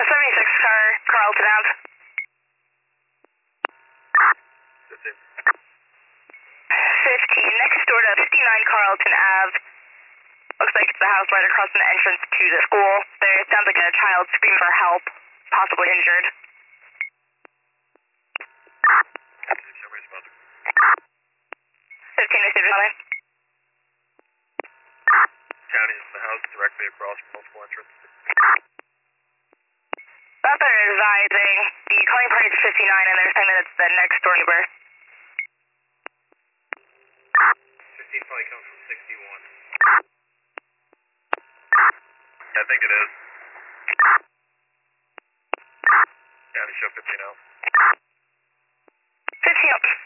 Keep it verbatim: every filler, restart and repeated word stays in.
seventy-six car, Carlton Ave. fifteen. fifteen, next door to fifty-nine Carlton Ave. Looks like it's the house right across from the entrance to the school. There sounds like a child screaming for help, possibly injured. fifteen is responding. County is the house directly across from multiple entrances. Butler is advising the calling party is fifty-nine and they're saying that it's the next door neighbor. fifteen probably comes from sixty-one. Yeah, I think it is. County show fifteen out. fifteen up.